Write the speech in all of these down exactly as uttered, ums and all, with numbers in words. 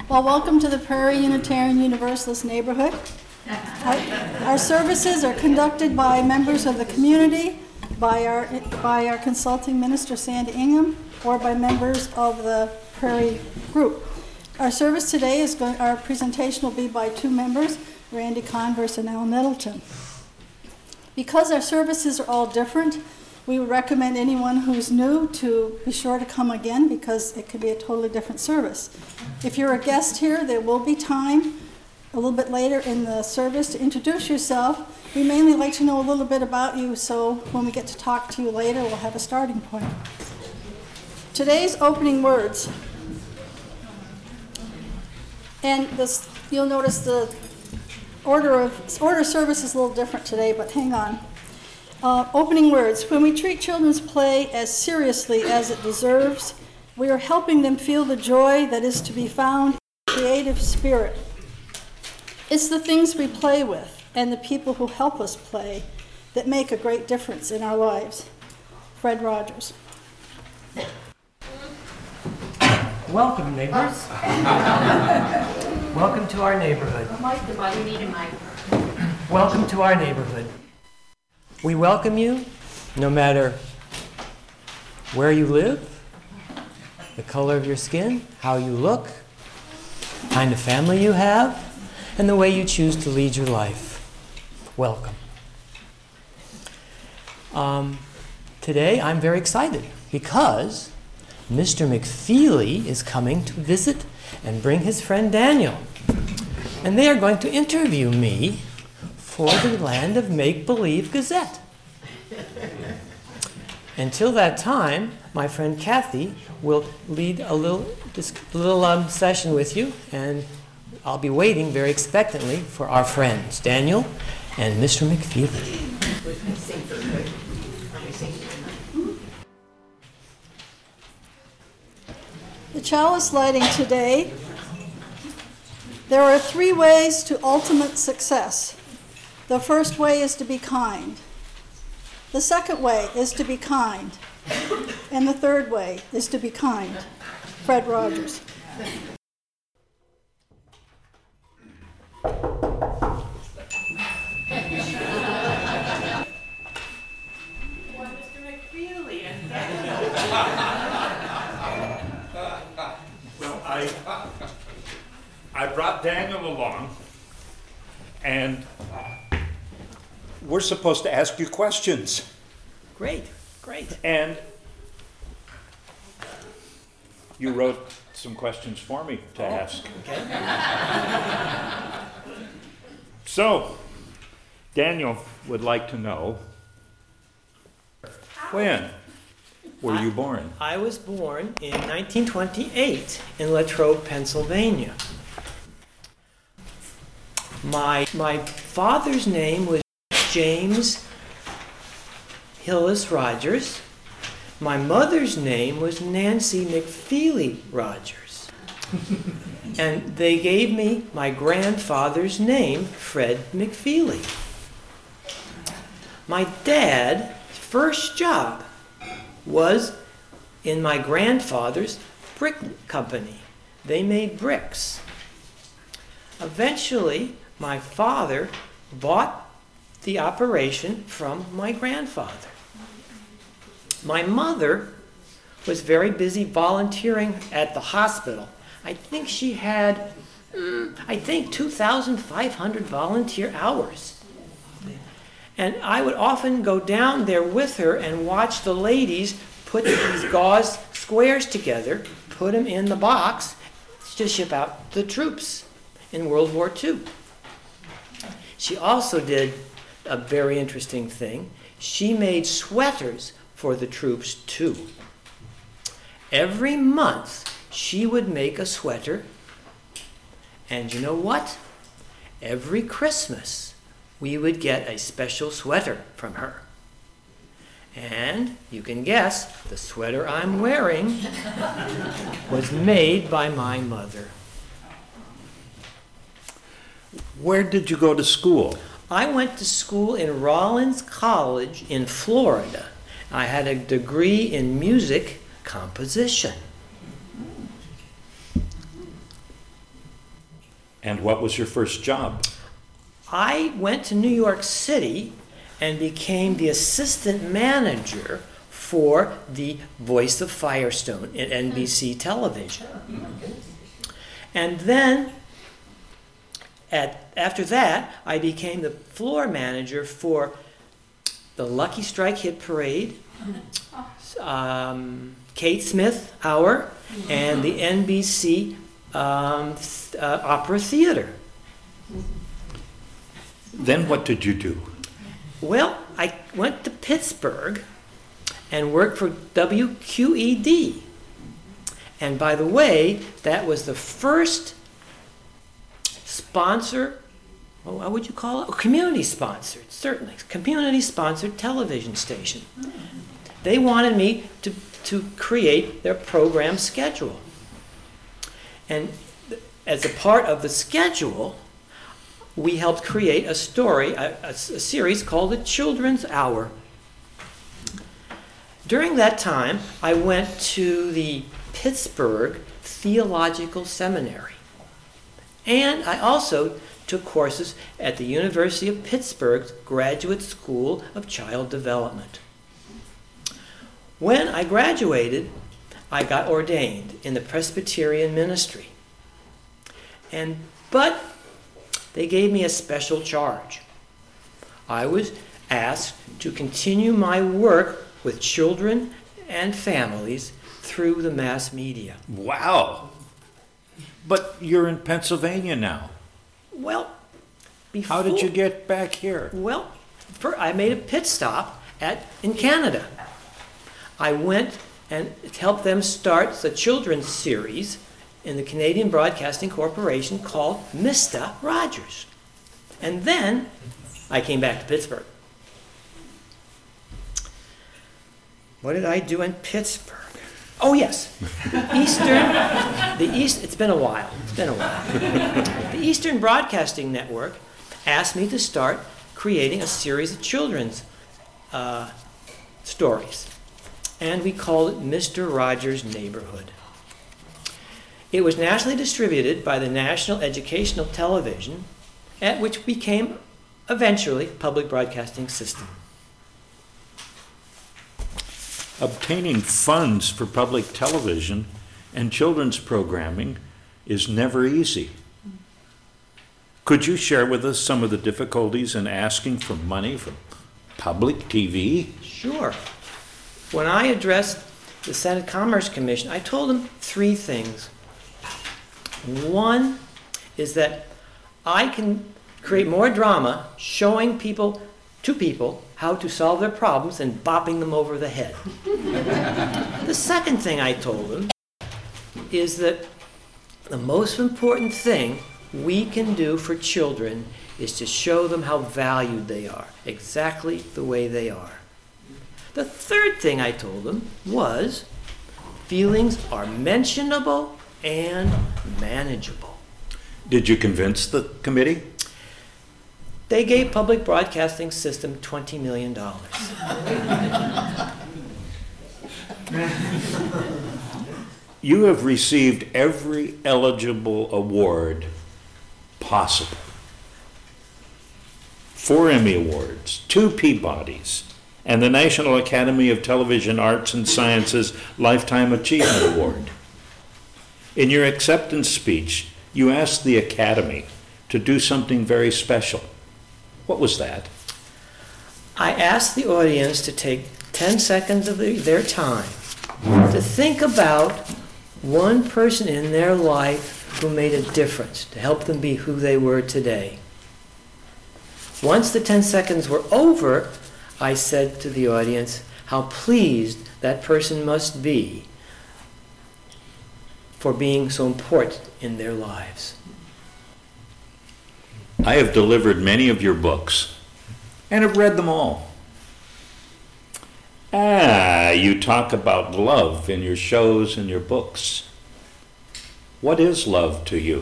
Well, welcome to the Prairie Unitarian Universalist neighborhood. Our, our services are conducted by members of the community, by our by our consulting minister, Sandy Ingham, or by members of the Prairie group. Our service today is going, our presentation will be by two members, Randy Converse and Al Nettleton. Because our services are all different, we would recommend anyone who's new to be sure to come again because it could be a totally different service. If you're a guest here, there will be time a little bit later in the service to introduce yourself. We mainly like to know a little bit about you, so when we get to talk to you later, we'll have a starting point. Today's opening words, and this, you'll notice the order of order of service is a little different today, but hang on. Uh, opening words. When we treat children's play as seriously as it deserves, we are helping them feel the joy that is to be found in the creative spirit. It's the things we play with and the people who help us play that make a great difference in our lives. Fred Rogers. Welcome, neighbors. Welcome to our neighborhood. Welcome to our neighborhood. We welcome you no matter where you live, the color of your skin, how you look, the kind of family you have, and the way you choose to lead your life. Welcome. Um, today I'm very excited because Mister McFeely is coming to visit and bring his friend Daniel. And they are going to interview me for the Land of Make-Believe Gazette. Until that time, my friend Kathy will lead a little, this little um, session with you, and I'll be waiting very expectantly for our friends, Daniel and Mister McFeely. The chalice lighting today, there are three ways to ultimate success. The first way is to be kind. The second way is to be kind. And the third way is to be kind. Fred Rogers. Well, I, I brought Daniel along, and we're supposed to ask you questions. Great, great. And you wrote some questions for me to oh, ask. Okay. So, Daniel would like to know, when were you born? I was born in nineteen twenty-eight in Latrobe, Pennsylvania. My, my father's name was James Hillis Rogers. My mother's name was Nancy McFeely Rogers. And they gave me my grandfather's name, Fred McFeely. My dad's first job was in my grandfather's brick company. They made bricks. Eventually, my father bought the operation from my grandfather. My mother was very busy volunteering at the hospital. I think she had, mm, I think, two thousand five hundred volunteer hours. And I would often go down there with her and watch the ladies put these gauze squares together, put them in the box to ship out the troops in World War Two. She also did a very interesting thing. She made sweaters for the troops too. Every month she would make a sweater, and you know what? Every Christmas we would get a special sweater from her. And you can guess, the sweater I'm wearing was made by my mother. Where did you go to school? I went to school in Rollins College in Florida. I had a degree in music composition. And what was your first job? I went to New York City and became the assistant manager for the Voice of Firestone at N B C television. And then, at, after that, I became the floor manager for the Lucky Strike Hit Parade, um, Kate Smith Hour, and the N B C um, th- uh, Opera Theater. Then what did you do? Well, I went to Pittsburgh and worked for W Q E D. And by the way, that was the first sponsor, well, what would you call it? Community sponsored, certainly. Community sponsored television station. They wanted me to, to create their program schedule. And as a part of the schedule, we helped create a story, a, a, a series called The Children's Hour. During that time, I went to the Pittsburgh Theological Seminary. And I also took courses at the University of Pittsburgh's Graduate School of Child Development. When I graduated, I got ordained in the Presbyterian ministry. And but they gave me a special charge. I was asked to continue my work with children and families through the mass media. Wow. But you're in Pennsylvania now. Well, before, How did you get back here? Well, for, I made a pit stop at in Canada. I went and helped them start the children's series in the Canadian Broadcasting Corporation called Mister Rogers. And then I came back to Pittsburgh. What did I do in Pittsburgh? Oh yes, the Eastern, the East. It's been a while. It's been a while. The Eastern Broadcasting Network asked me to start creating a series of children's uh, stories, and we called it Mister Rogers' Neighborhood. It was nationally distributed by the National Educational Television, at which became eventually Public Broadcasting System. Obtaining funds for public television and children's programming is never easy. Could you share with us some of the difficulties in asking for money from public T V? Sure. When I addressed the Senate Commerce Commission, I told them three things. One is that I can create more drama showing people, to people, how to solve their problems and bopping them over the head. The second thing I told them is that the most important thing we can do for children is to show them how valued they are, exactly the way they are. The third thing I told them was feelings are mentionable and manageable. Did you convince the committee? They gave Public Broadcasting System twenty million dollars. You have received every eligible award possible. Four Emmy Awards, two Peabodys, and the National Academy of Television Arts and Sciences Lifetime Achievement Award. In your acceptance speech, you asked the Academy to do something very special. What was that? I asked the audience to take ten seconds of their time to think about one person in their life who made a difference, to help them be who they were today. Once the ten seconds were over, I said to the audience how pleased that person must be for being so important in their lives. I have delivered many of your books and have read them all. Ah, you talk about love in your shows and your books. What is love to you?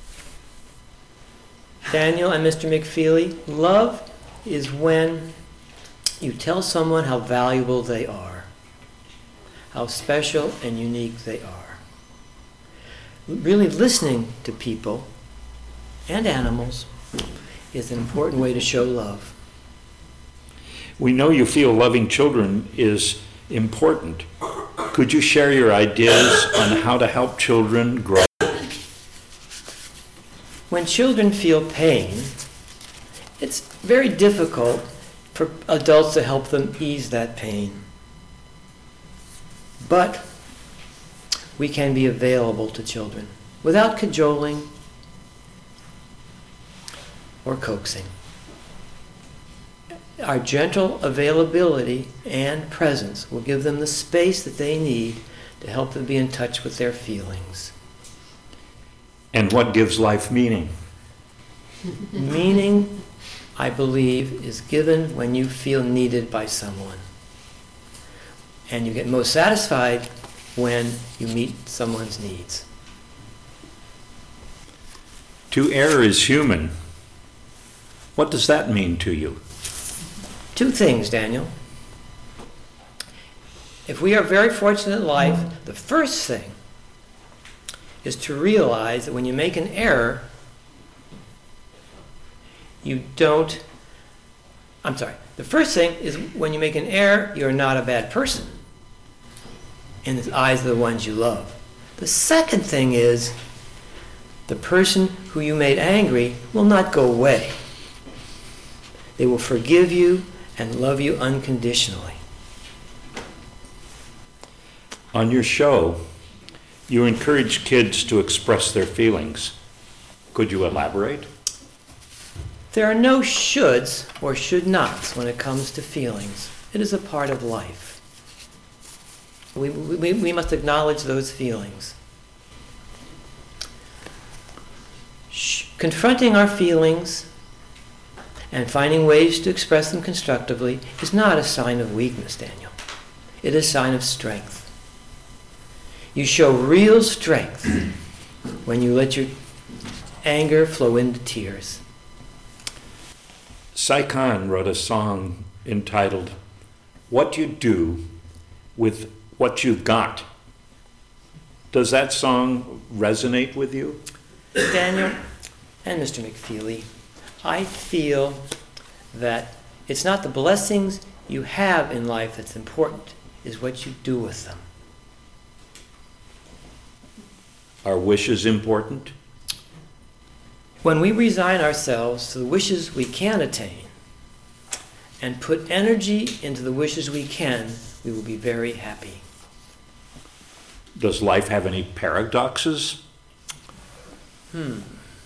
Daniel and Mister McFeely, love is when you tell someone how valuable they are, how special and unique they are. Really listening to people and animals is an important way to show love. We know you feel loving children is important. Could you share your ideas on how to help children grow? When children feel pain, it's very difficult for adults to help them ease that pain. But we can be available to children without cajoling or coaxing. Our gentle availability and presence will give them the space that they need to help them be in touch with their feelings. And what gives life meaning? Meaning, I believe, is given when you feel needed by someone. And you get most satisfied when you meet someone's needs. To err is human. What does that mean to you? Two things, Daniel. If we are very fortunate in life, the first thing is to realize that when you make an error, you don't, I'm sorry, the first thing is when you make an error, you're not a bad person in the eyes of the ones you love. The second thing is the person who you made angry will not go away. They will forgive you and love you unconditionally. On your show, you encourage kids to express their feelings. Could you elaborate? There are no shoulds or should nots when it comes to feelings. It is a part of life. We, we, we must acknowledge those feelings. Sh- confronting our feelings and finding ways to express them constructively is not a sign of weakness, Daniel. It is a sign of strength. You show real strength when you let your anger flow into tears. Sai Khan wrote a song entitled, "What You Do with What You've Got." Does that song resonate with you? Daniel and Mister McFeely, I feel that it's not the blessings you have in life that's important, is what you do with them. Are wishes important? When we resign ourselves to the wishes we can attain and put energy into the wishes we can, we will be very happy. Does life have any paradoxes? Hmm.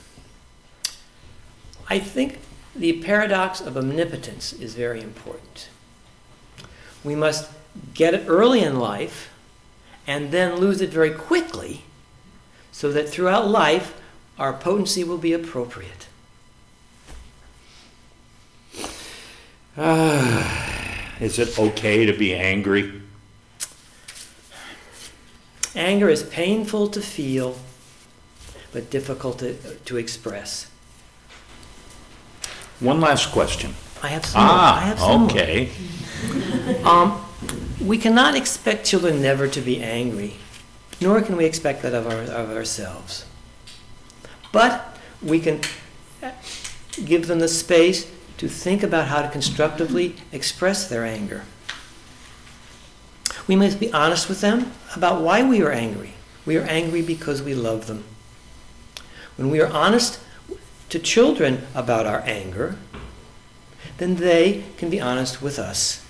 I think the paradox of omnipotence is very important. We must get it early in life and then lose it very quickly so that throughout life our potency will be appropriate. Ah, is it okay to be angry? Anger is painful to feel, but difficult to, to express. One last question. I have some more. I have Ah, some more. okay. Um, we cannot expect children never to be angry, nor can we expect that of, our, of ourselves. But we can give them the space to think about how to constructively express their anger. We must be honest with them about why we are angry. We are angry because we love them. When we are honest to children about our anger, then they can be honest with us.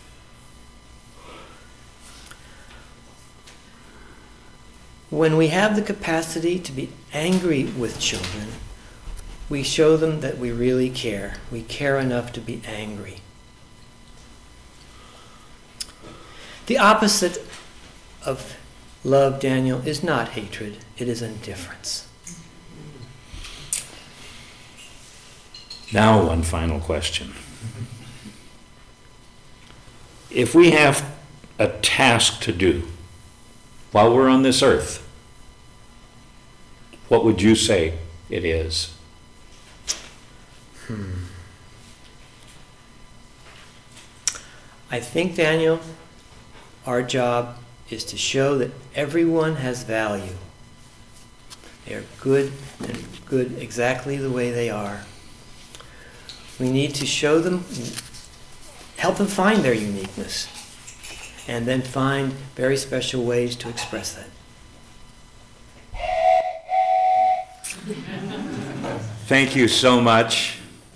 When we have the capacity to be angry with children, we show them that we really care. We care enough to be angry. The opposite of love, Daniel, is not hatred. It is indifference. Now one final question. If we have a task to do while we're on this earth, what would you say it is? Hmm. I think, Daniel, our job is to show that everyone has value. They are good and good exactly the way they are. We need to show them, help them find their uniqueness, and then find very special ways to express that. Thank you so much.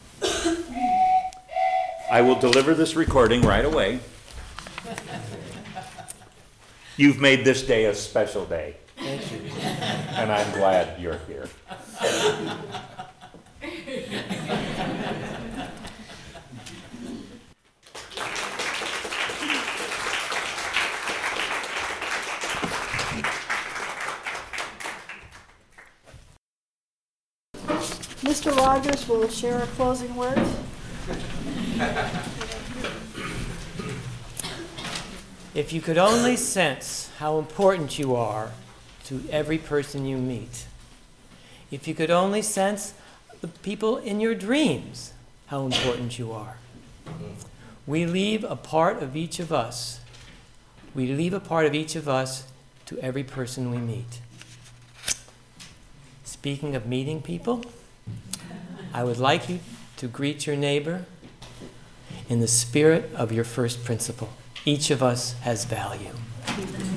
I will deliver this recording right away. You've made this day a special day. Thank you. And I'm glad you're here. Mister Rogers will share a closing word. If you could only sense how important you are to every person you meet. If you could only sense the people in your dreams, how important you are. We leave a part of each of us. We leave a part of each of us to every person we meet. Speaking of meeting people, I would like you to greet your neighbor in the spirit of your first principle. Each of us has value.